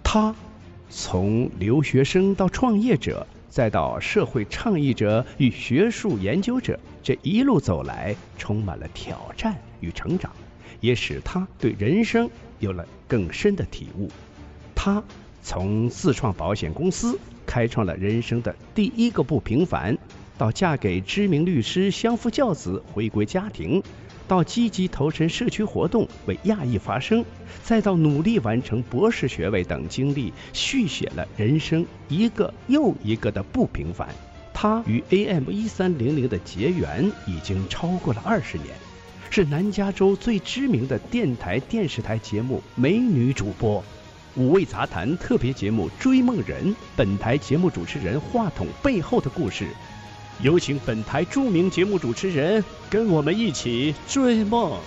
他从留学生到创业者，再到社会倡议者与学术研究者，这一路走来充满了挑战与成长，也使他对人生有了更深的体悟。他从自创保险公司，开创了人生的第一个不平凡，到嫁给知名律师相夫教子回归家庭，到积极投身社区活动为亚裔发声，再到努力完成博士学位等经历，续写了人生一个又一个的不平凡。他与 AM1300 的结缘已经超过了20年，是南加州最知名的电台电视台节目美女主播。五味杂谈特别节目《追梦人》，本台节目主持人话筒背后的故事，有请本台著名节目主持人跟我们一起追梦。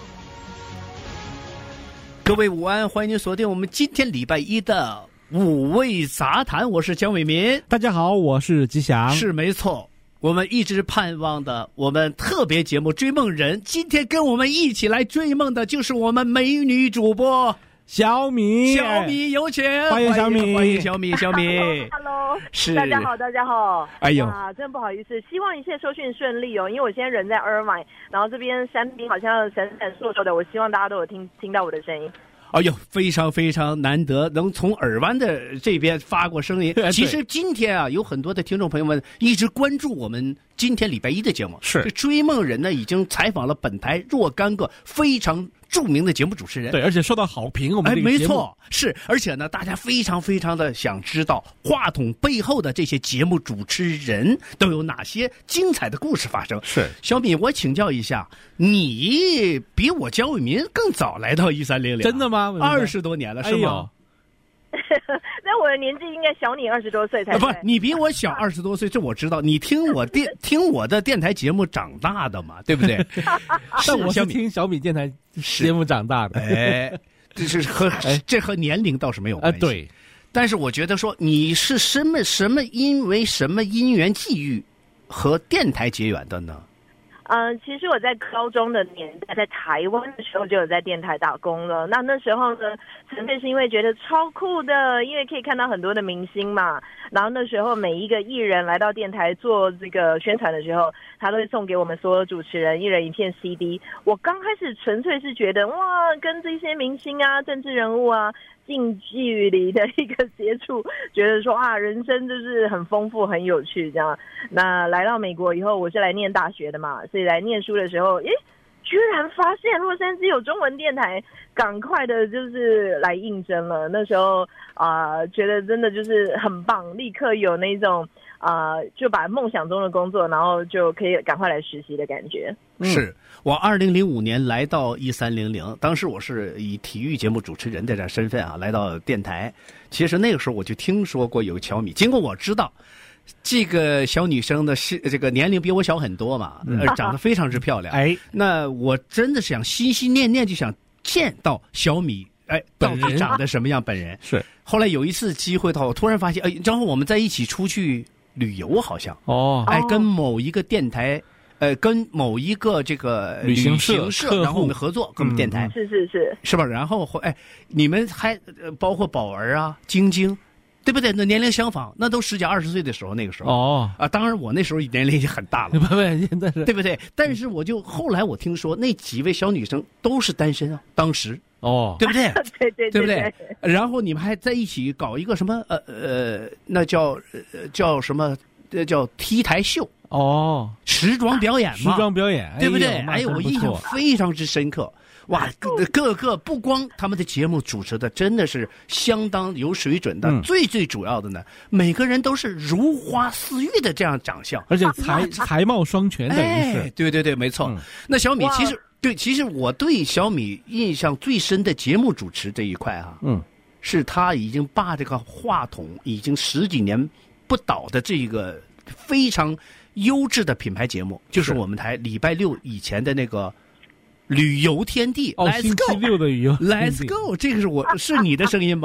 各位午安，欢迎您锁定我们今天礼拜一的五味杂谈，我是江伟民。 大家好，我是吉祥。 是没错，我们一直盼望的我们特别节目《追梦人》，今天跟我们一起来追梦的就是我们美女主播小米。 小米有请， 欢迎小米， 欢迎小米，小米。 Hello， 是大家好，大家好。 哎呦， 真不好意思，希望一切收讯顺利哦。因为我现在人在尔湾，然后这边山顶好像闪闪烁烁的，我希望大家都有听到我的声音。 哎呦，非常非常难得能从尔湾的这边发过声音。其实今天啊，有很多的听众朋友们一直关注我们今天礼拜一的节目。 是这追梦人呢，已经采访了本台若干个非常著名的节目主持人。 对，而且受到好评。我们这个节目没错，是，而且呢，大家非常非常的想知道话筒背后的这些节目主持人都有哪些精彩的故事发生。 是， 小米，我请教一下，你比我江伟民更早来到1300， 真的吗 ？20多年了，是吗？ 那我的年纪应该小你20多岁才对。 不，你比我小20多岁，这我知道。你听我的电台节目长大的嘛，对不对？ 但我是听小米电台节目长大的。 哎，这和年龄倒是没有关系。 对， 但是我觉得说你是因为什么因缘际遇和电台结缘的呢？ 其实我在高中的年代，在台湾的时候就有在电台打工了。那时候呢，纯粹是因为觉得超酷的，因为可以看到很多的明星嘛。然后那时候每一个艺人来到电台做这个宣传的时候，他都会送给我们所有主持人一人一片 CD。我刚开始纯粹是觉得哇，跟这些明星啊、政治人物啊近距离的一个接触，觉得说啊，人生就是很丰富、很有趣这样。那来到美国以后，我是来念大学的嘛，所以来念书的时候，居然发现洛杉矶有中文电台，赶快的就是来应征了。那时候觉得真的就是很棒，立刻有那种就把梦想中的工作，然后就可以赶快来实习的感觉。 是我2005年来到1300，当时我是以体育节目主持人的这身份来到电台。其实那个时候我就听说过有小米，经过我知道。这个小女生的这个年龄比我小很多嘛，长得非常之漂亮。哎，那我真的是想心心念念就想见到小米，到底长得什么样本人？ 是。 后来有一次机会我突然发现，然后我们在一起出去旅游，好像跟某一个电台，跟某一个这个旅行社， 然后我们合作，跟我们电台，是吧？然后你们还包括宝儿啊、晶晶。对不对？那年龄相仿，那都10几20岁的时候，那个时候当然我那时候年龄已经很大了， 现在是对不对？但是后来我听说那几位小女生都是单身啊，当时对不对？对不对？然后你们还在一起搞一个什么那叫什么？叫 T 台秀时装表演嘛，对不对？我印象非常之深刻。哇，各个不光他们的节目主持的真的是相当有水准的，最主要的呢，每个人都是如花似玉的这样长相， 而且才貌双全，等于是。 对，没错。那小米其实我对小米印象最深的节目主持这一块是他已经把这个话筒已经10几年不倒的这个非常优质的品牌节目，就是我们台礼拜六以前的那个。旅游天地 ，Let's 星期六的旅游 ，Let's go， 这个是你的声音吧？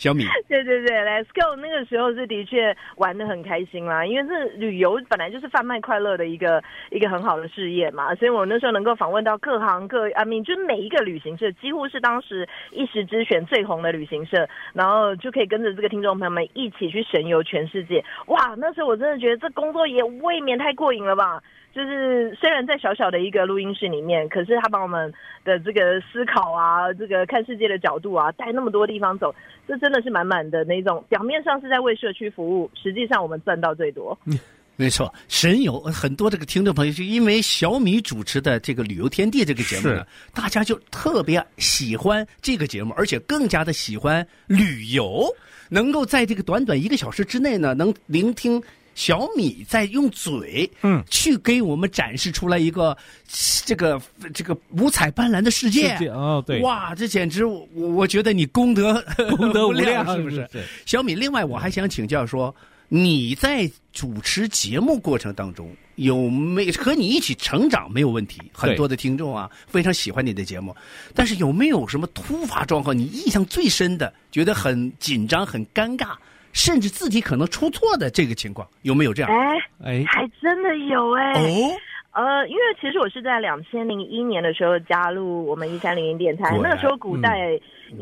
小米。 对对对 ，Let's Go 那个时候是的确玩得很开心啦，因为这旅游本来就是贩卖快乐的一个很好的事业嘛，所以我那时候能够访问到各行各就是每一个旅行社，几乎是当时一时之选最红的旅行社，然后就可以跟着这个听众朋友们一起去神游全世界。哇，那时候我真的觉得这工作也未免太过瘾了吧。就是虽然在小小的一个录音室里面，可是他把我们的这个思考啊，这个看世界的角度啊，带那么多地方走，这真的是满满的那种，表面上是在为社区服务，实际上我们赚到最多。 没错，神游很多这个听众朋友就因为小米主持的这个旅游天地这个节目呢，大家就特别喜欢这个节目，而且更加的喜欢旅游，能够在这个短短1个小时之内呢，能聆听小米在用嘴，去给我们展示出来一个这个五彩斑斓的世界。 哦，对， 哇，这简直我觉得你功德无量，是不是？小米，另外我还想请教说，你在主持节目过程当中有没有和你一起成长没有问题？很多的听众啊非常喜欢你的节目，但是有没有什么突发状况你印象最深的，觉得很紧张、很尴尬？甚至自己可能出错的这个情况有没有这样？ 还真的有因为其实我是在2001年的时候加入我们1300电台，那时候古代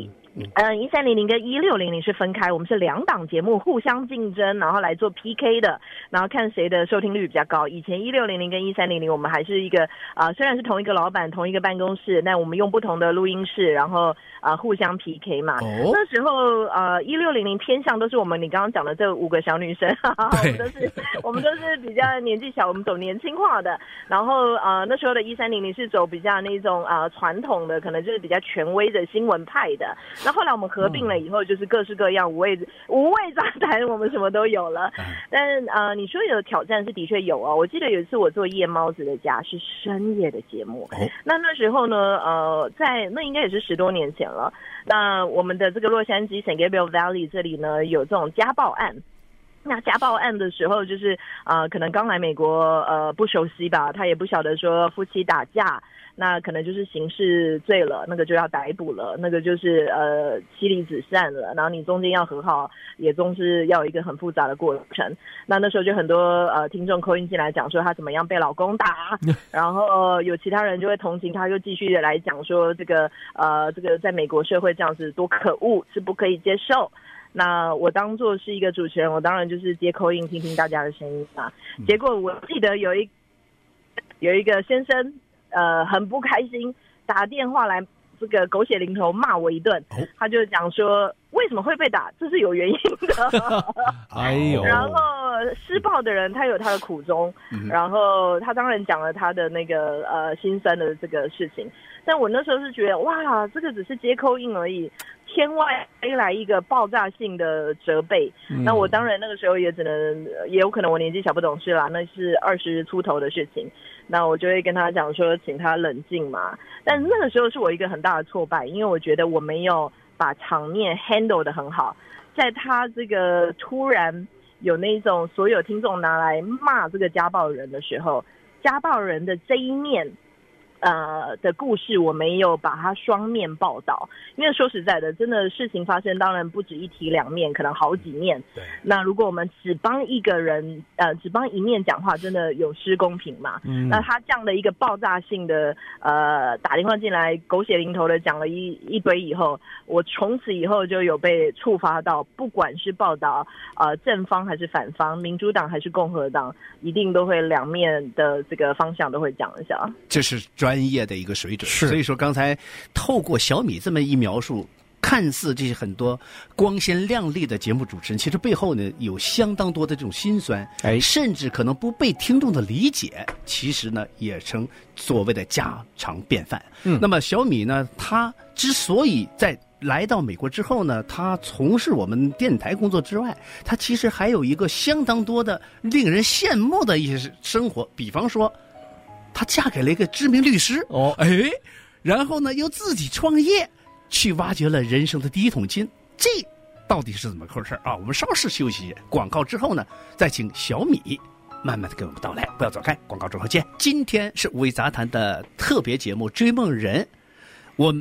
1300跟1600是分开，我们是2档节目互相竞争，然后来做 PK 的，然后看谁的收听率比较高。以前1600跟1300我们还是一个虽然是同一个老板同一个办公室，但我们用不同的录音室，然后互相 PK 嘛。那时候1600偏向都是我们你刚刚讲的这5个小女生，我们都是比较年纪小，我们走年轻化的。然后那时候的1300是走比较那种传统的，可能就是比较权威的新闻派的。那后来我们合并了以后，就是各式各样五味杂谈，我们什么都有了。但你说有挑战是的确有我记得有一次我做夜猫子的家是深夜的节目，那时候呢在那应该也是10多年前了。那我们的这个洛杉矶 San Gabriel Valley 这里呢有这种家暴案。那家暴案的时候就是可能刚来美国不熟悉吧，他也不晓得说夫妻打架那可能就是刑事罪了，那个就要逮捕了，那个就是妻离子散了，然后你中间要和好，也总是要有一个很复杂的过程。那时候就很多听众call in进来讲说他怎么样被老公打，然后有其他人就会同情他，就继续的来讲说这个在美国社会这样子多可恶，是不可以接受。那我当作是一个主持人，我当然就是接call in听听大家的声音嘛。结果我记得有一个先生很不开心，打电话来这个狗血淋头骂我一顿，他就讲说为什么会被打，这是有原因的。然后施暴的人他有他的苦衷，然后他当然讲了他的那个心酸的这个事情，但我那时候是觉得哇，这个只是接call in而已，天外飞来一个爆炸性的责备。那我当然那个时候也有可能我年纪小不懂事啦，那是20出头的事情，那我就会跟他讲说请他冷静嘛。但那个时候是我一个很大的挫败，因为我觉得我没有把场面 handle 得很好，在他这个突然有那种所有听众拿来骂这个家暴人的时候，家暴人的这一面的故事我没有把它双面报道，因为说实在的，真的事情发生当然不止一体两面，可能好几面。对。那如果我们只帮一个人只帮一面讲话，真的有失公平嘛？那他这样的一个爆炸性的打电话进来狗血淋头的讲了一堆以后，我从此以后就有被触发到，不管是报道正方还是反方，民主党还是共和党，一定都会两面的这个方向都会讲一下。 这是专业的一个水准，所以说刚才透过小米这么一描述，看似这些很多光鲜亮丽的节目主持人，其实背后呢有相当多的这种辛酸，甚至可能不被听众的理解，其实呢也成所谓的家常便饭。那么小米呢，他之所以在来到美国之后呢，他从事我们电台工作之外，他其实还有一个相当多的令人羡慕的一些生活，比方说她嫁给了一个知名律师然后呢又自己创业，去挖掘了人生的第一桶金，这到底是怎么回事啊？我们稍事休息，广告之后呢，再请小米慢慢的给我们道来，不要走开，广告之后见。今天是五味杂谈的特别节目《追梦人》，我们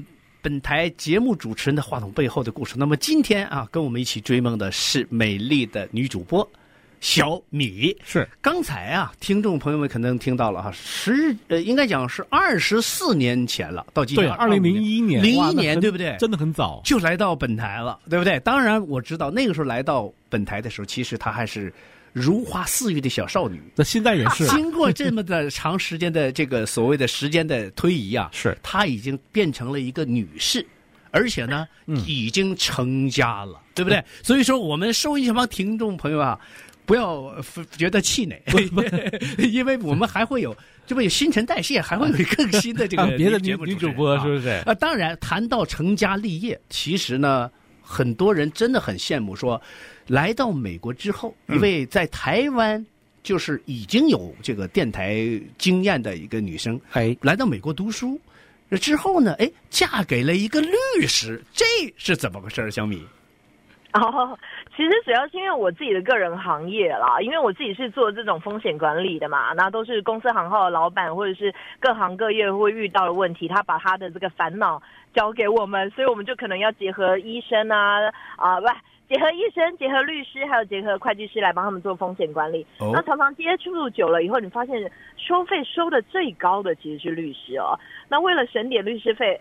本台节目主持人的话筒背后的故事。那么今天啊，跟我们一起追梦的是美丽的女主播小米。 是刚才啊，听众朋友们可能听到了哈，应该讲是24年前了，到今天对2001年 ，01年对不对？ 真的很早， 就来到本台了，对不对？当然我知道那个时候来到本台的时候，其实她还是如花似玉的小少女。 那现在也是， 经过这么的长时间的这个所谓的时间的推移啊， 是她已经变成了一个女士。而且呢，已经成家了，对不对？所以说，我们收音前方听众朋友啊，不要觉得气馁，因为我们还会有，这不有新陈代谢，还会有更新的这个别的节目女主播，是不是？ 当然，谈到成家立业，其实呢，很多人真的很羡慕说，来到美国之后，一位在台湾就是已经有这个电台经验的一个女生，来到美国读书。之后呢，嫁给了一个律师，这是怎么回事，小米？ 其实主要是因为我自己的个人行业啦，因为我自己是做这种风险管理的嘛，那都是公司行号的老板或者是各行各业会遇到的问题，他把他的这个烦恼交给我们，所以我们就可能要结合医生结合医生、结合律师，还有结合会计师来帮他们做风险管理。那常常接触久了以后，你发现收费收的最高的其实是律师哦。那为了省点律师费，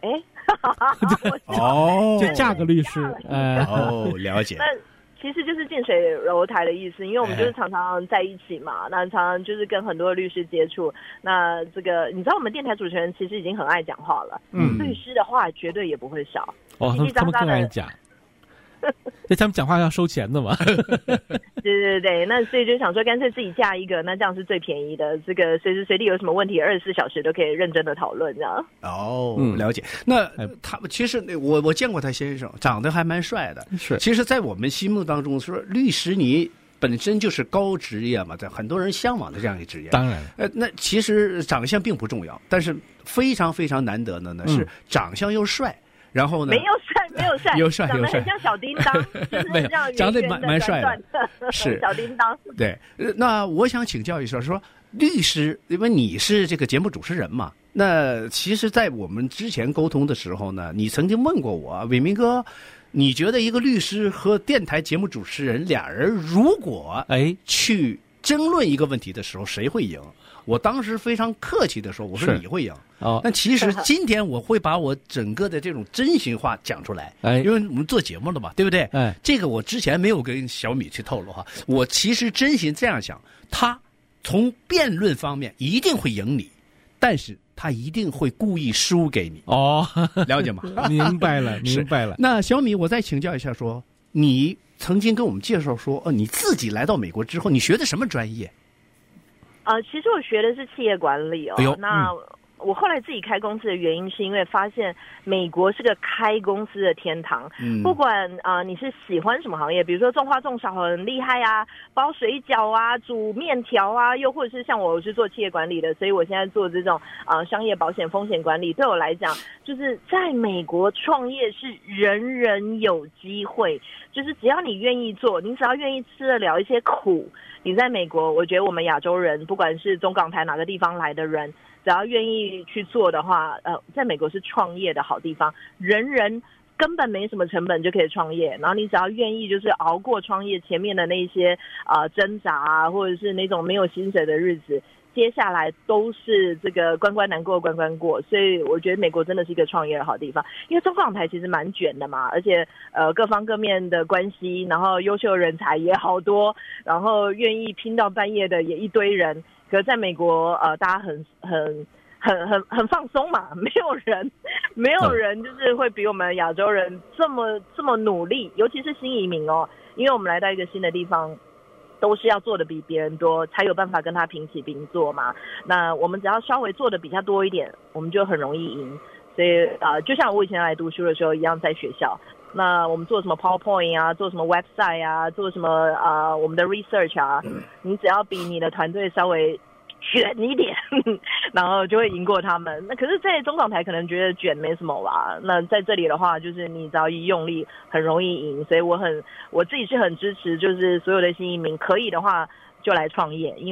就嫁个律师， 了解。 那其实就是近水楼台的意思，因为我们就是常常在一起嘛，那常常就是跟很多律师接触。那这个你知道，我们电台主持人其实已经很爱讲话了，律师的话绝对也不会少， 他们更爱讲。所以他们讲话要收钱的嘛？ 对，那所以就想说，干脆自己嫁一个，那这样是最便宜的。这个随时随地有什么问题，24小时都可以认真的讨论，这样。 了解。那他其实我见过他先生，长得还蛮帅的。 是， 其实，在我们心目当中，说律师你本身就是高职业嘛，在很多人向往的这样一个职业。 当然， 那其实长相并不重要，但是非常非常难得的呢是长相又帅。然后呢？ 没有帅，长得很像小叮当，就是这样长得蛮帅的， 是小叮当。 对，那我想请教一下，说律师，因为你是这个节目主持人嘛，那其实，在我们之前沟通的时候呢，你曾经问过我，伟明哥，你觉得一个律师和电台节目主持人俩人如果去争论一个问题的时候，谁会赢？我当时非常客气的说，我说你会赢。但其实今天我会把我整个的这种真心话讲出来，因为我们做节目了嘛，对不对？这个我之前没有跟小米去透露哈。我其实真心这样想，他从辩论方面一定会赢你，但是他一定会故意输给你。了解吗？ 明白了。 那小米，我再请教一下，说你曾经跟我们介绍说，你自己来到美国之后，你学的什么专业？ 其实我学的是企业管理那我后来自己开公司的原因是因为发现美国是个开公司的天堂，不管你是喜欢什么行业，比如说种花种草很厉害啊，包水饺啊，煮面条啊，又或者是像我是做企业管理的，所以我现在做这种商业保险风险管理，对我来讲就是在美国创业是人人有机会，就是只要你愿意做，你只要愿意吃得了一些苦，你在美国，我觉得我们亚洲人不管是中港台哪个地方来的人，只要愿意去做的话，在美国是创业的好地方，人人根本没什么成本就可以创业，然后你只要愿意就是熬过创业前面的那些挣扎啊，或者是那种没有薪水的日子，接下来都是这个关关难过关关过，所以我觉得美国真的是一个创业的好地方，因为中港台其实蛮卷的嘛，而且各方各面的关系，然后优秀人才也好多，然后愿意拼到半夜的也一堆人，可是在美国大家很放松嘛，没有人就是会比我们亚洲人这么努力，尤其是新移民因为我们来到一个新的地方，都是要做的比别人多，才有办法跟他平起平坐嘛。那我们只要稍微做的比较多一点，我们就很容易赢。所以就像我以前来读书的时候一样，在学校，那我们做什么 PowerPoint 啊，做什么 website 啊，做什么我们的 research 啊，你只要比你的团队稍微卷一点，然后就会赢过他们。那可是，在中港台可能觉得卷没什么吧。那在这里的话，就是你只要一用力，很容易赢。所以我自己是很支持，就是所有的新移民可以的话就来创业，因为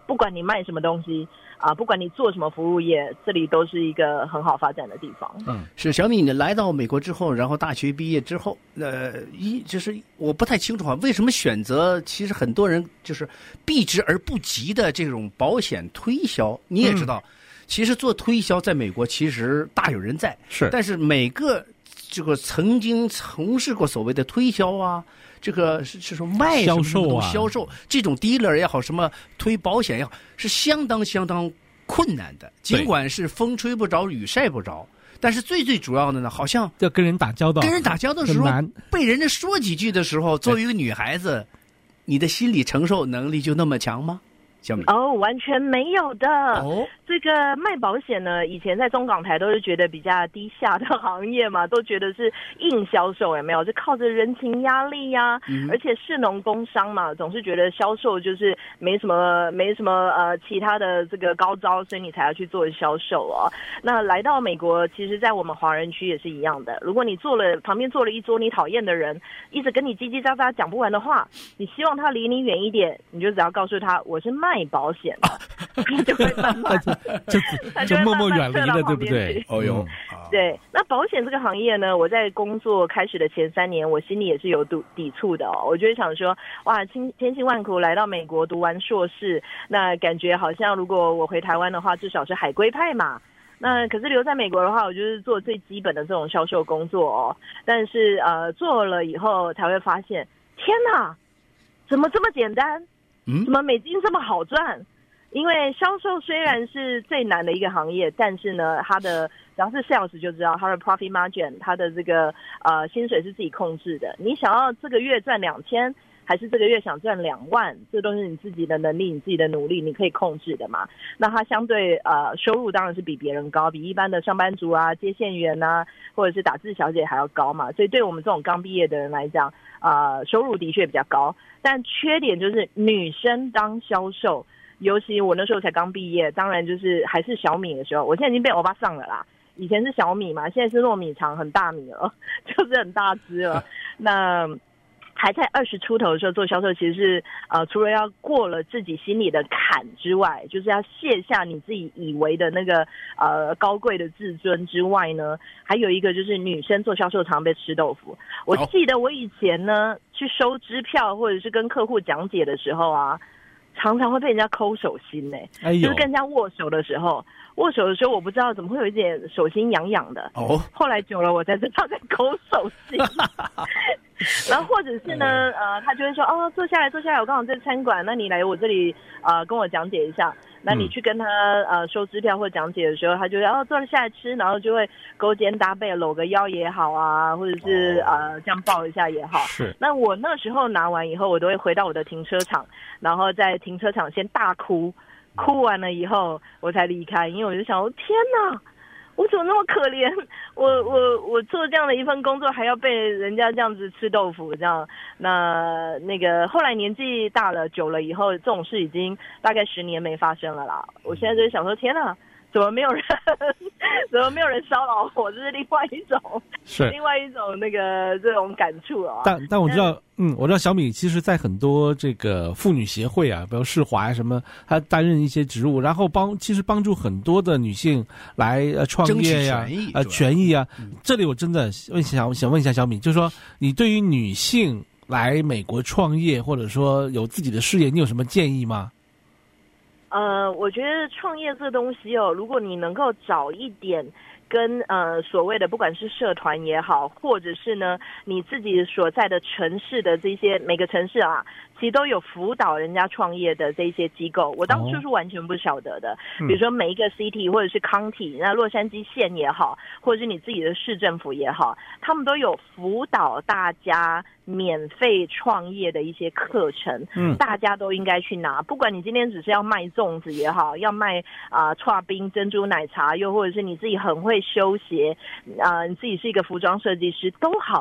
不管你卖什么东西不管你做什么服务业，这里都是一个很好发展的地方。 是小米，你来到美国之后，然后大学毕业之后，就是我不太清楚为什么选择，其实很多人就是避之而不及的这种保险推销。你也知道，其实做推销在美国其实大有人在， 是， 但是每个这个曾经从事过所谓的推销啊，这个是说卖销售啊， 销售这种 dealer 也好，什么推保险也好，是相当困难的。尽管是风吹不着雨晒不着，但是最主要的呢，好像要跟人打交道， 跟人打交道的时候，被人家说几句的时候，作为一个女孩子，你的心理承受能力就那么强吗？小米完全没有的。这个卖保险呢，以前在中港台都是觉得比较低下的行业嘛，都觉得是硬销售，有没有？就靠着人情压力呀，而且士农工商嘛，总是觉得销售就是没什么其他的这个高招，所以你才要去做销售哦。那来到美国，其实在我们华人区也是一样的。如果你旁边坐了一桌你讨厌的人，一直跟你叽叽喳喳讲不完的话，你希望他离你远一点，你就只要告诉他我是卖保险的，他就会慢慢就默默远离了，对不对？ 对。那保险这个行业呢，我在工作开始的前3年，我心里也是有抵触的哦。我就会想说，哇，千辛万苦来到美国读完硕士，那感觉好像如果我回台湾的话，至少是海归派嘛。那可是留在美国的话，我就是做最基本的这种销售工作哦。但是做了以后才会发现，天哪，怎么这么简单？怎么美金这么好赚？因为销售虽然是最难的一个行业，但是呢，它的只要是 sales 就知道，它的 profit margin， 它的这个薪水是自己控制的。你想要这个月赚2000，还是这个月想赚2万，这都是你自己的能力，你自己的努力，你可以控制的嘛。那它相对收入当然是比别人高，比一般的上班族啊、接线员啊，或者是打字小姐还要高嘛。所以对我们这种刚毕业的人来讲，收入的确比较高。但缺点就是女生当销售，尤其我那时候才刚毕业，当然就是还是小米的时候，我现在已经变欧巴桑了啦。以前是小米嘛，现在是糯米肠，很大米了，就是很大只了。那还在20出头的时候做销售，其实是除了要过了自己心里的坎之外，就是要卸下你自己以为的那个高贵的自尊之外呢，还有一个就是女生做销售常被吃豆腐。我记得我以前呢去收支票或者是跟客户讲解的时候啊，常常会被人家抠手心呢，就是跟人家握手的时候，我不知道怎么会有一点手心痒痒的。后来久了我才知道在抠手心。然后或者是呢他就会说坐下来，我刚好在餐馆，那你来我这里跟我讲解一下。那你去跟他收支票或讲解的时候，他就会坐下来吃，然后就会勾肩搭背搂个腰也好啊，或者是这样抱一下也好。 是。那我那时候拿完以后，我都会回到我的停车场，然后在停车场先大哭完了以后我才离开，因为我就想天哪，我怎么那么可怜？我做这样的一份工作，还要被人家这样子吃豆腐，这样。那个后来年纪大了久了以后，这种事已经大概10年没发生了啦。我现在就是想说，天哪，怎么没有人骚扰我？这是另外一种那个这种感触啊。 但我知道，我知道小米其实在很多这个妇女协会啊，比如世华什么，她担任一些职务，然后其实帮助很多的女性来创业呀、权益啊。这里我真的想问一下小米，就是说你对于女性来美国创业或者说有自己的事业，你有什么建议吗？ 我觉得创业这东西如果你能够早一点跟所谓的不管是社团也好，或者是呢你自己所在的城市的这些每个城市啊，其实都有辅导人家创业的这些机构，我当初是完全不晓得的。比如说每一个 city 或者是 county， 那洛杉矶县也好，或者是你自己的市政府也好，他们都有辅导大家免费创业的一些课程，大家都应该去拿。不管你今天只是要卖粽子也好，要卖剉冰、珍珠奶茶，又或者是你自己很会修鞋，你自己是一个服装设计师都好，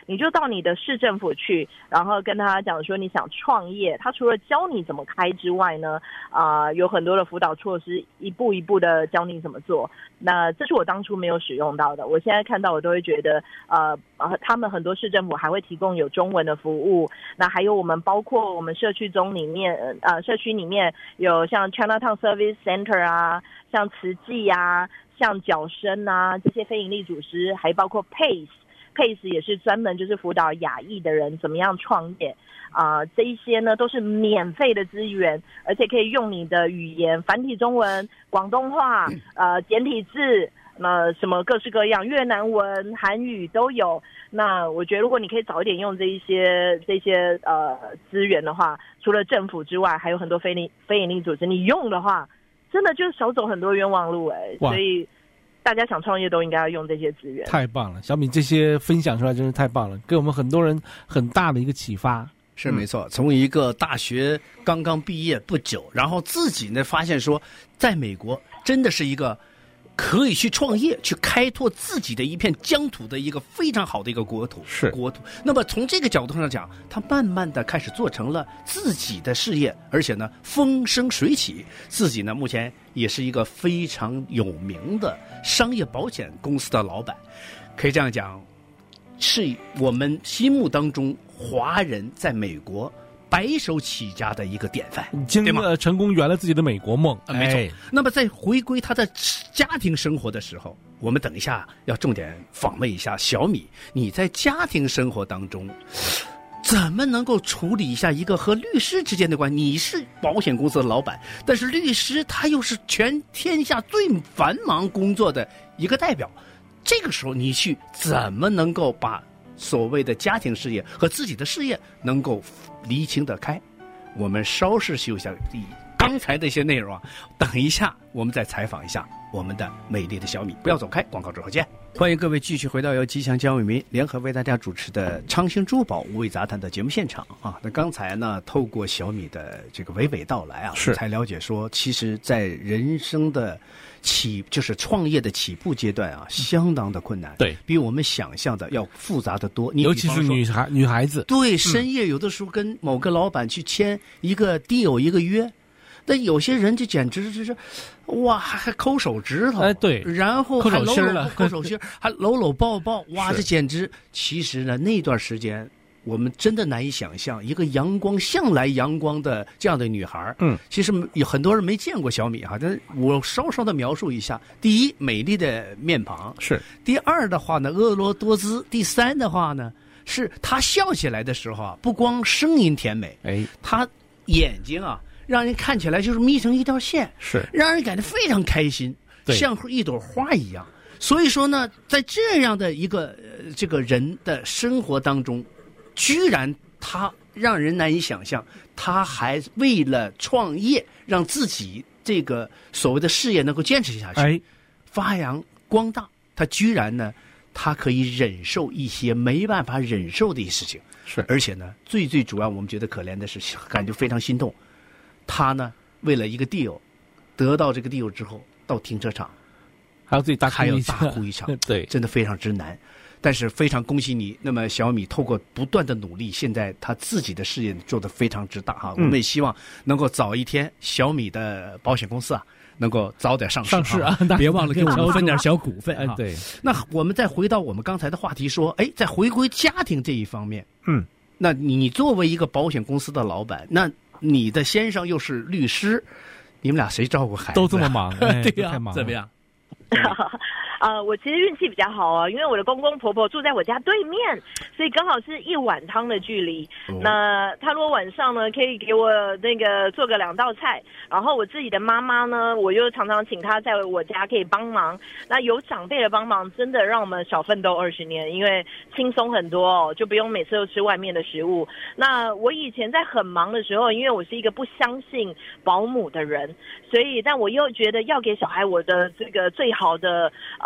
你就到你的市政府去，然后跟他讲说你想创业，他除了教你怎么开之外呢，有很多的辅导措施，一步一步的教你怎么做。那这是我当初没有使用到的，我现在看到我都会觉得，他们很多市政府还会提供有中文的服务。那还有包括我们社区里面有像 Chinatown Service Center 啊，像慈济啊，像角声啊，这些非营利组织，还包括 PACE 也是专门就是辅导亚裔的人怎么样创业这一些呢都是免费的资源，而且可以用你的语言，繁体中文、广东话、简体字，什么各式各样，越南文、韩语都有。那我觉得如果你可以早一点用这些资源的话，除了政府之外，还有很多非营利组织，你用的话真的就少走很多冤枉路所以大家想创业都应该要用这些资源。 太棒了，小米这些分享出来真是太棒了，给我们很多人很大的一个启发。 是没错，从一个大学刚刚毕业不久，然后自己呢发现说，在美国真的是一个可以去创业、去开拓自己的一片疆土的一个非常好的一个国土。那么从这个角度上讲，他慢慢的开始做成了自己的事业，而且呢风生水起。自己呢目前也是一个非常有名的商业保险公司的老板，可以这样讲，是我们心目当中华人在美国白手起家的一个典范，对吗？ 成功圆了自己的美国梦。 没错。那么在回归他的家庭生活的时候，我们等一下要重点访问一下小米，你在家庭生活当中怎么能够处理一下一个和律师之间的关系？你是保险公司的老板，但是律师他又是全天下最繁忙工作的一个代表，这个时候你去怎么能够把所谓的家庭事业和自己的事业能够厘清得开？我们稍事休息一下，刚才的一些内容等一下我们再采访一下我们的美丽的小米。不要走开，广告之后见。欢迎各位继续回到由吉祥江伟民联合为大家主持的昌兴珠宝五味杂谈的节目现场那刚才呢透过小米的这个娓娓道来才了解说，其实在人生的就是创业的起步阶段相当的困难，对，比我们想象的要复杂的多。 尤其是女孩子， 对，深夜有的时候跟某个老板去签一个 deal 一个约，那有些人就简直就是哇，还抠手指头， 对， 然后还抠手心还搂抱抱，哇，这简直。其实呢，那段时间我们真的难以想象，一个向来阳光的这样的女孩，其实有很多人没见过小米但我稍稍的描述一下：第一，美丽的面庞；第二的话呢，婀娜多姿；第三的话呢，是她笑起来的时候不光声音甜美，她眼睛让人看起来就是眯成一条线，让人感觉非常开心，像一朵花一样。所以说呢，在这样的一个这个人的生活当中，居然他让人难以想象，他还为了创业，让自己这个所谓的事业能够坚持下去，发扬光大。他居然呢，他可以忍受一些没办法忍受的一些事情，而且呢，最主要我们觉得可怜的是，感觉非常心动。他呢，为了一个 deal， 得到这个 deal 之后，到停车场还要自己大哭一场，对，真的非常之难。但是非常恭喜你，那么小米透过不断的努力，现在他自己的事业做得非常之大我们也希望能够早一天，小米的保险公司能够早点上市别忘了给我们分点小股份对。 那我们再回到我们刚才的话题说，在回归家庭这一方面，那你作为一个保险公司的老板，那你的先生又是律师，你们俩谁照顾孩子？ 都这么忙， 对呀，怎么样？ 我其实运气比较好因为我的公公婆婆住在我家对面，所以刚好是一碗汤的距离。那他如果晚上呢，可以给我那个做个2道菜，然后我自己的妈妈呢，我又常常请她在我家可以帮忙。那有长辈的帮忙，真的让我们少奋斗20年，因为轻松很多就不用每次都吃外面的食物。那我以前在很忙的时候，因为我是一个不相信保姆的人，所以但我又觉得要给小孩我的这个最好的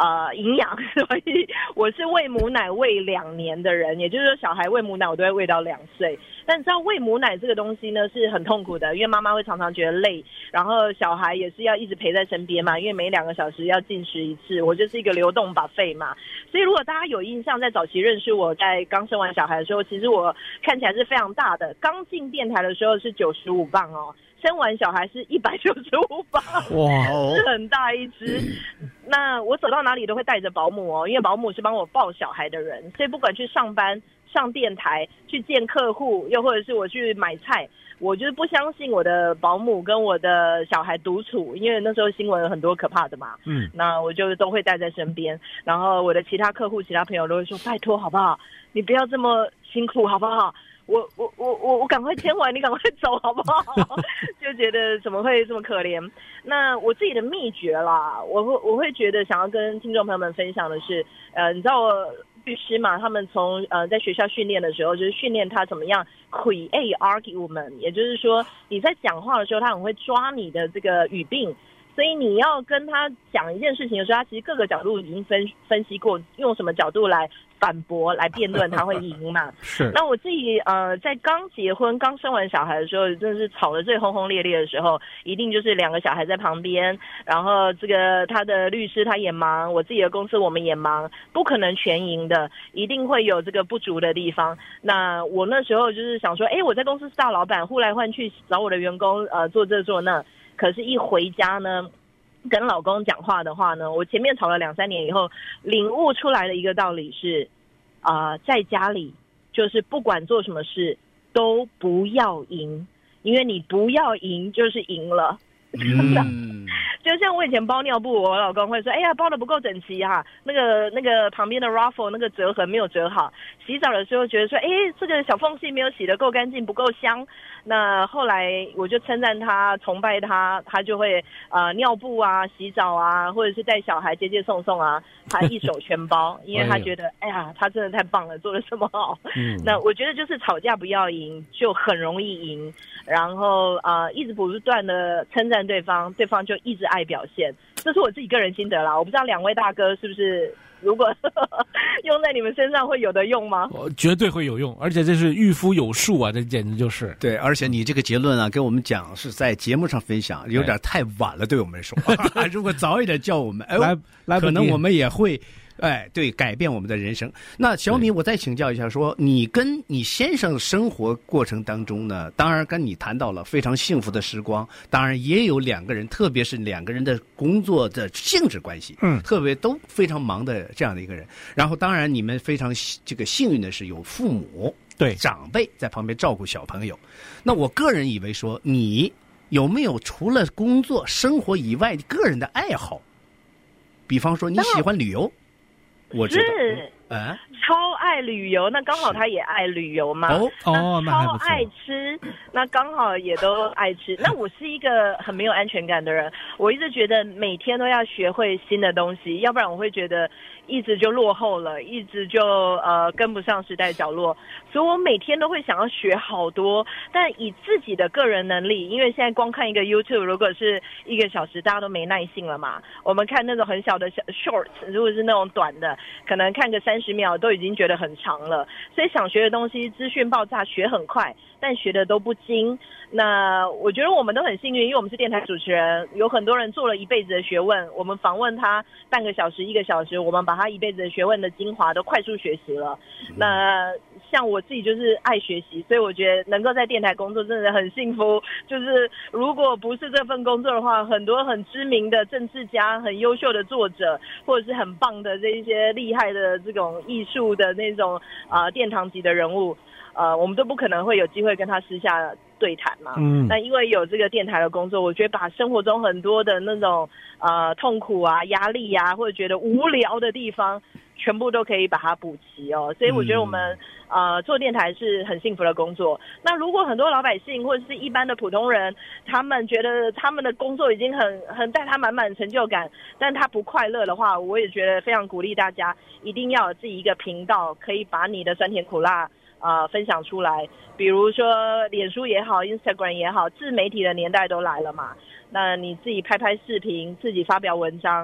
营养，所以我是喂母奶喂2年的人，也就是说小孩喂母奶我都会喂到2岁。但你知道喂母奶这个东西呢是很痛苦的，因为妈妈会常常觉得累，然后小孩也是要一直陪在身边嘛，因为每2个小时要进食一次，我就是一个流动buffet嘛。所以如果大家有印象，在早期认识我在刚生完小孩的时候，其实我看起来是非常大的，刚进电台的时候是95磅哦，生完小孩是195磅，哇，是很大一只。那我走到哪里都会带着保姆哦，因为保姆是帮我抱小孩的人，所以不管去上班、上电台、去见客户，又或者是我去买菜，我就是不相信我的保姆跟我的小孩独处，因为那时候新闻有很多可怕的嘛。那我就都会带在身边，然后我的其他客户、其他朋友都会说：“拜托好不好？你不要这么辛苦好不好？我赶快签完，你赶快走好不好？”就觉得怎么会这么可怜？那我自己的秘诀啦，我会觉得想要跟听众朋友们分享的是，你知道律师嘛，他们从在学校训练的时候，就是训练他怎么样 create argument， 也就是说你在讲话的时候，他很会抓你的这个语病。所以你要跟他讲一件事情的时候，他其实各个角度已经分析过，用什么角度来反驳、来辩论，他会赢嘛。 是。 那我自己在刚结婚、刚生完小孩的时候，真的是吵得最轰轰烈烈的时候，一定就是2个小孩在旁边，然后这个他的律师他也忙，我自己的公司我们也忙，不可能全赢的，一定会有这个不足的地方。那我那时候就是想说，我在公司是大老板，呼来唤去找我的员工做这做那。可是，一回家呢，跟老公讲话的话呢，我前面吵了2-3年以后，领悟出来的一个道理是，在家里就是不管做什么事都不要赢，因为你不要赢就是赢了。就像我以前包尿布，我老公会说：“哎呀，包的不够整齐哈，那个旁边的 ruffle 那个折痕没有折好。”洗澡的时候觉得说：“这个小缝隙没有洗得够干净，不够香。”那后来我就称赞他、崇拜他，他就会尿布啊、洗澡啊，或者是带小孩接接送送啊，他一手全包，因为他觉得他真的太棒了，做得这么好。那我觉得就是吵架不要赢，就很容易赢。然后一直不断的称赞对方，对方就一直爱表现，这是我自己个人心得啦。我不知道2位大哥是不是，如果用在你们身上会有的用吗？ 绝对会有用，而且这是御夫有术啊，这简直就是对。而且你这个结论啊，跟我们讲是在节目上分享，有点太晚了，对我们说。如果早一点叫我们，来，可能我们也会。对，改变我们的人生。那小米，我再请教一下，说你跟你先生生活过程当中呢，当然跟你谈到了非常幸福的时光，当然也有2个人，特别是2个人的工作的性质关系，特别都非常忙的这样的一个人。然后当然你们非常这个幸运的是有父母， 对， 长辈在旁边照顾小朋友。那我个人以为说，你有没有除了工作生活以外个人的爱好？比方说你喜欢旅游。我知道， 超爱旅游，那刚好他也爱旅游嘛。 那超爱吃，那刚好也都爱吃。那我是一个很没有安全感的人，我一直觉得每天都要学会新的东西，要不然我会觉得一直就落后了，一直就跟不上时代角落。所以我每天都会想要学好多，但以自己的个人能力，因为现在光看一个 YouTube， 如果是1个小时，大家都没耐性了嘛。我们看那种很小的short， 如果是那种短的，可能看个30秒都已经觉得很长了。所以想学的东西，资讯爆炸，学很快，但学的都不精。那我觉得我们都很幸运，因为我们是电台主持人，有很多人做了一辈子的学问，我们访问他半个小时、1个小时，我们把他一辈子的学问的精华都快速学习了。那像我自己就是爱学习，所以我觉得能够在电台工作真的很幸福。就是如果不是这份工作的话，很多很知名的政治家、很优秀的作者，或者是很棒的这一些厉害的这种艺术的那种殿堂级的人物，我们都不可能会有机会跟他私下对谈嘛。那因为有这个电台的工作，我觉得把生活中很多的那种痛苦啊、压力啊，或者觉得无聊的地方，全部都可以把它补齐哦。所以我觉得我们做电台是很幸福的工作。那如果很多老百姓或者是一般的普通人，他们觉得他们的工作已经很带他满满成就感，但他不快乐的话，我也觉得非常鼓励大家一定要有自己一个频道，可以把你的酸甜苦辣分享出来。比如说脸书也好 Instagram 也好，自媒体的年代都来了嘛，那你自己拍视频，自己发表文章，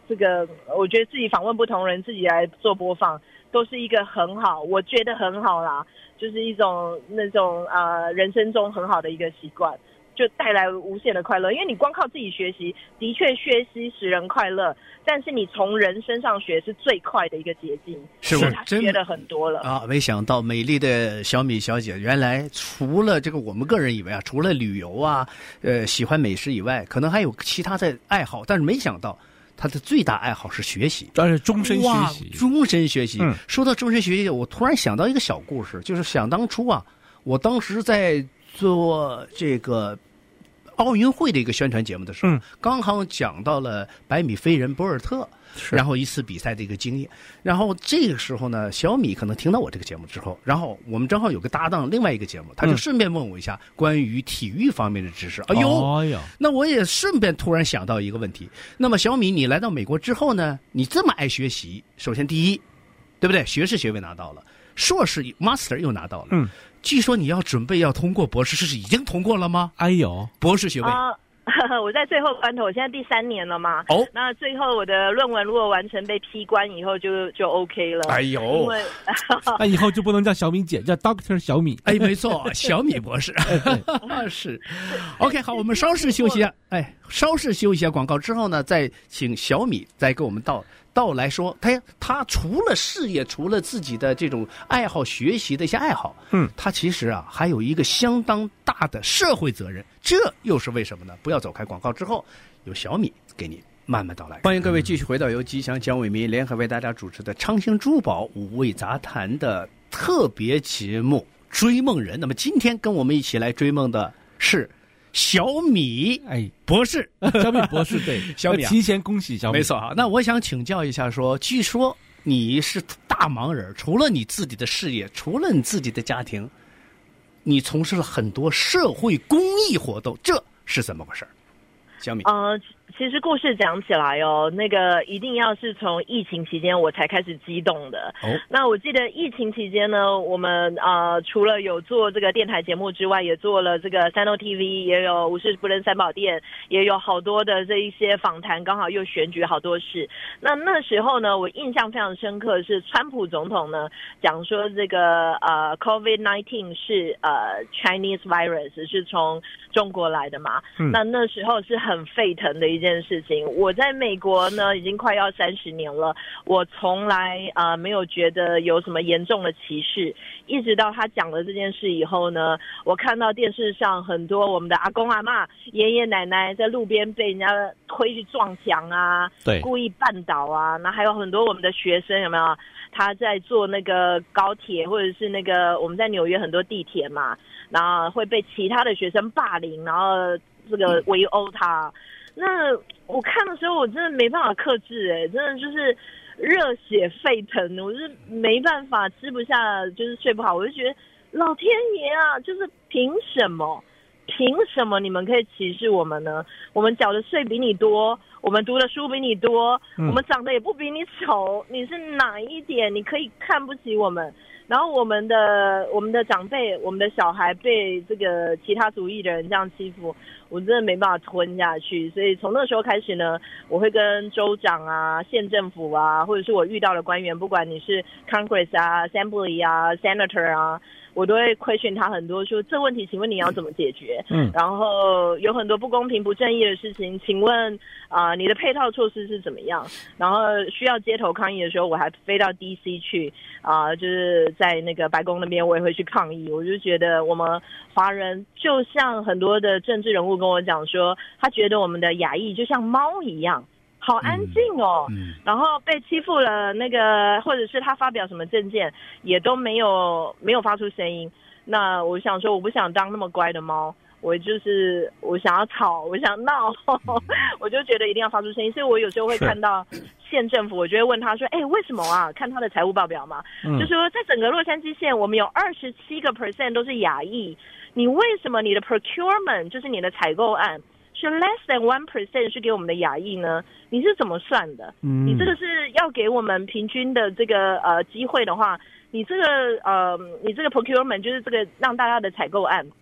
这个我觉得自己访问不同人，自己来做播放，都是一个很好，我觉得很好啦，就是一种那种人生中很好的一个习惯，就带来无限的快乐。因为你光靠自己学习，的确学习使人快乐，但是你从人身上学是最快的一个捷径。 是我学了很多了啊！没想到美丽的小米小姐，原来除了这个我们个人以为啊，除了旅游啊，喜欢美食以外，可能还有其他的爱好，但是没想到。他的最大爱好是学习， 这是终身学习。 终身学习。说到终身学习，我突然想到一个小故事，就是想当初啊，我当时在做这个奥运会的一个宣传节目的时候，刚好讲到了100米飞人博尔特，然后一次比赛的一个经验。然后这个时候呢，小米可能听到我这个节目之后，然后我们正好有个搭档，另外一个节目，他就顺便问我一下关于体育方面的知识。哎呦，那我也顺便突然想到一个问题。那么小米，你来到美国之后呢，你这么爱学习，首先第一，对不对？学士学位拿到了，硕士 master 又拿到了。据说你要准备要通过博士，是已经通过了吗？ 哎呦， 博士学位。 我在最后关头，我现在第3年了嘛。那最后我的论文如果完成被批关以后就 OK 了。 哎呦， 因为那以后就不能叫小米姐，叫 Dr. 小米。 哎，没错，小米博士。是。OK， 好，我们稍事休息一下。稍事休息一下广告之后呢，再请小米再给我们道来说，他除了事业，除了自己的这种爱好学习的一些爱好，他其实啊还有一个相当大的社会责任，这又是为什么呢？不要走开，广告之后有小米给你慢慢道来。欢迎各位继续回到由吉祥、蒋伟民联合为大家主持的昌兴珠宝五味杂谈的特别节目《追梦人》。那么今天跟我们一起来追梦的是小米博士， 小米博士，对， 小米提前恭喜小米。 没错啊，那我想请教一下说，据说你是大忙人，除了你自己的事业，除了你自己的家庭，你从事了很多社会公益活动，这是怎么回事？小米。 其实故事讲起来那个一定要是从疫情期间我才开始激动的。那我记得疫情期间呢，我们除了有做这个电台节目之外，也做了这个3O TV， 也有无事不登三宝殿，也有好多的这一些访谈，刚好又选举好多事。那时候呢，我印象非常深刻是川普总统呢讲说这个COVID-19 是Chinese virus， 是从中国来的嘛。那时候是很沸腾的一件事情。我在美国呢已经快要30年了，我从来没有觉得有什么严重的歧视，一直到他讲了这件事以后呢，我看到电视上很多我们的阿公阿嬷、爷爷奶奶在路边被人家推去撞墙啊，对，故意绊倒啊，那还有很多我们的学生有没有？他在坐那个高铁或者是那个我们在纽约很多地铁嘛，然后会被其他的学生霸凌，然后这个围殴他。那我看的时候我真的没办法克制，真的就是热血沸腾，我是没办法吃不下，就是睡不好，我就觉得老天爷啊，就是凭什么你们可以歧视我们呢？我们缴的税比你多，我们读的书比你多，我们长得也不比你丑，你是哪一点你可以看不起我们？然后我们的长辈、我们的小孩被这个其他族裔的人这样欺负，我真的没办法吞下去。所以从那时候开始呢，我会跟州长啊、县政府啊，或者是我遇到的官员，不管你是 Congress 啊、Assembly 啊、Senator 啊，我都会question他很多，说这问题请问你要怎么解决？然后有很多不公平不正义的事情，请问你的配套措施是怎么样？然后需要街头抗议的时候，我还飞到 DC 去就是在那个白宫那边我也会去抗议。我就觉得我们华人就像很多的政治人物跟我讲说，他觉得我们的亚裔就像猫一样好安静哦，然后被欺负了那个，或者是他发表什么政见也都没有发出声音。那我想说，我不想当那么乖的猫，我想要吵，我想闹，我就觉得一定要发出声音。所以我有时候会看到县政府，我就会问他说：“为什么啊？”看他的财务报表嘛，就说在整个洛杉矶县，我们有27% 都是亚裔，你为什么你的 procurement 就是你的采购案是 less than 1% 是给我们的亚裔呢？你是怎么算的？你这个是要给我们平均的这个机会的话，你这个 procurement 就是这个让大家的采购案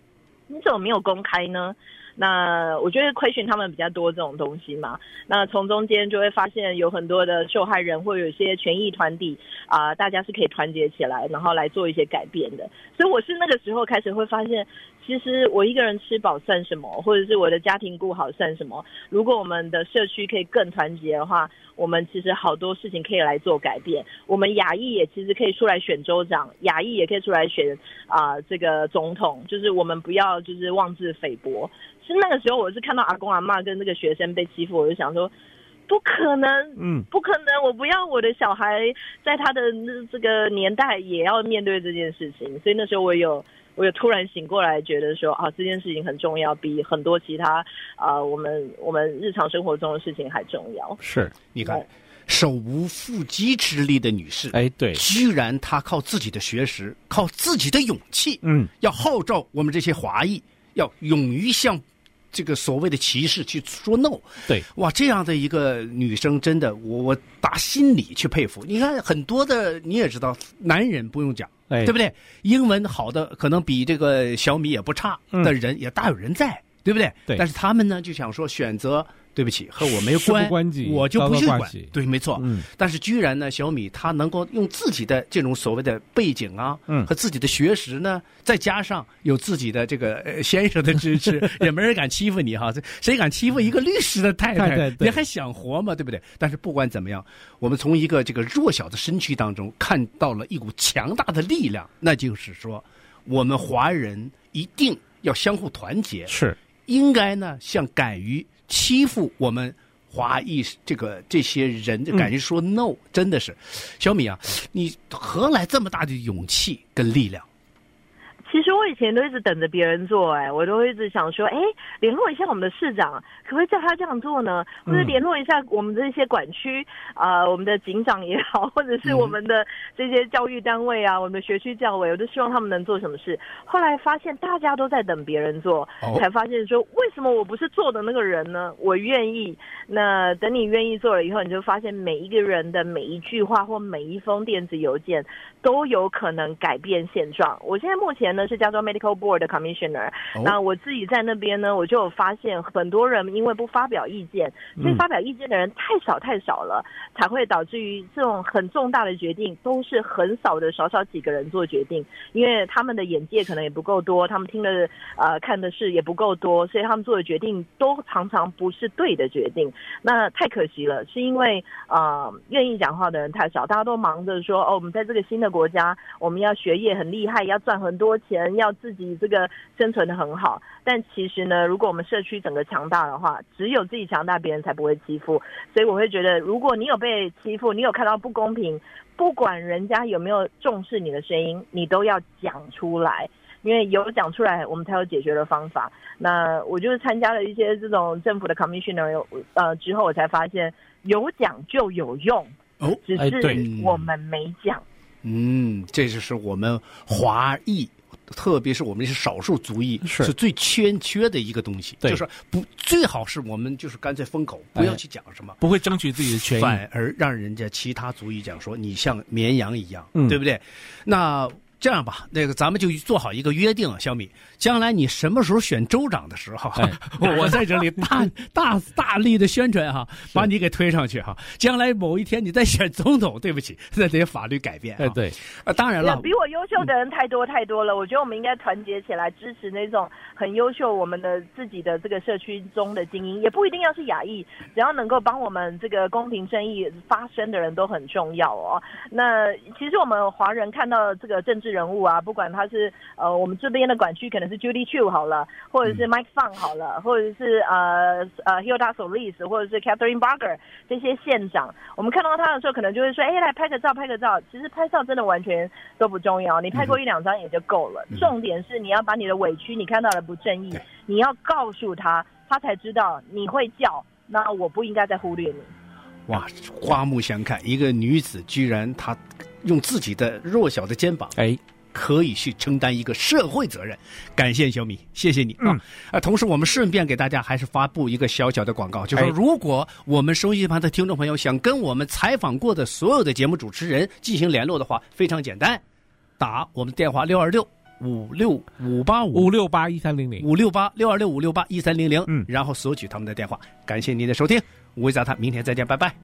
你怎么没有公开呢？那我觉得question他们比较多这种东西嘛，那从中间就会发现有很多的受害人或有一些权益团体大家是可以团结起来，然后来做一些改变的。所以我是那个时候开始会发现，其实我一个人吃饱算什么，或者是我的家庭顾好算什么。如果我们的社区可以更团结的话，我们其实好多事情可以来做改变。我们亚裔也其实可以出来选州长，亚裔也可以出来选这个总统，就是我们不要就是妄自菲薄。是那个时候我是看到阿公阿嬷跟这个学生被欺负，我就想说不可能，不可能，我不要我的小孩在他的这个年代也要面对这件事情。所以那时候我有突然醒过来，觉得说这件事情很重要，比很多其他我们日常生活中的事情还重要。 是，你看手无缚鸡之力的女士， 对， 居然她靠自己的学识，靠自己的勇气，要号召我们这些华裔要勇于向这个所谓的歧视去说 no。 对， 哇，这样的一个女生真的我打心里去佩服。你看很多的你也知道，男人不用讲，对不对？英文好的可能比这个小米也不差的人也大有人在，对不对？ 对。 但是他们呢就想说选择，对不起，和我没有关系，我就不去管。对，没错。但是居然呢，小米他能够用自己的这种所谓的背景和自己的学识呢，再加上有自己的这个先生的支持，也没人敢欺负你哈。谁敢欺负一个律师的太太？你还想活吗？对不对？但是不管怎么样，我们从一个这个弱小的身躯当中看到了一股强大的力量，那就是说，我们华人一定要相互团结， 是应该呢，像敢于欺负我们华裔这些人，敢于说 no，真的是。小米啊，你何来这么大的勇气跟力量？ 其实我以前都一直等着别人做，我都一直想说，联络一下我们的市长，可不可以叫他这样做呢？或者联络一下我们这些管区我们的警长也好，或者是我们的这些教育单位我们的学区教委，我都希望他们能做什么事。后来发现大家都在等别人做，才发现说为什么我不是做的那个人呢？我愿意。那等你愿意做了以后，你就发现每一个人的每一句话或每一封电子邮件都有可能改变现状。我现在目前呢是叫做 Medical Board 的 Commissioner，那我自己在那边呢，我就有发现很多人因为不发表意见，所以发表意见的人太少了，才会导致于这种很重大的决定都是很少几个人做决定，因为他们的眼界可能也不够多，他们听的看的事也不够多，所以他们做的决定都常常不是对的决定。那太可惜了，是因为愿意讲话的人太少，大家都忙着说我们在这个新的国家，我们要学业很厉害，要赚很多钱，要自己这个生存的很好。但其实呢，如果我们社区整个强大的话，只有自己强大，别人才不会欺负。所以我会觉得，如果你有被欺负，你有看到不公平，不管人家有没有重视你的声音，你都要讲出来，因为有讲出来，我们才有解决的方法。那我就是参加了一些这种政府的 commissioner 之后，我才发现有讲就有用，只是我们没讲。 这就是我们华裔，特别是我们是少数族裔，是最欠缺的一个东西。就是最好是我们就是干脆封口，不要去讲什么， 不会争取自己的权益， 反而让人家其他族裔讲说你像绵羊一样，对不对？那这样吧，咱们就做好一个约定，小米，将来你什么时候选州长的时候，我在这里大力的宣传把你给推上去将来某一天你再选总统，对不起，这得法律改变对当然了， 比我优秀的人太多了，我觉得我们应该团结起来支持那种很优秀我们的自己的这个社区中的精英，也不一定要是亚裔，只要能够帮我们这个公平正义发声的人都很重要那其实我们华人看到这个政治人物不管他是我们这边的管区可能是 Judy Chu 好了，或者是 Mike Fang 好了，或者是Hilda Solis 或者是 Catherine Barker 这些县长，我们看到他的时候可能就会说来拍个照。其实拍照真的完全都不重要，你拍过1-2张也就够了。重点是你要把你的委屈，你看到的不正义，你要告诉他，他才知道你会叫，那我不应该再忽略你。 哇，刮目相看，一个女子居然她用自己的弱小的肩膀可以去承担一个社会责任。感谢小米，谢谢你同时我们顺便给大家还是发布一个小小的广告，就是说如果我们收音机旁的听众朋友想跟我们采访过的所有的节目主持人进行联络的话，非常简单，打我们电话 5681300，5686265681300，然后索取他们的电话。感谢您的收听，吴伟杂谈，明天再见，拜拜。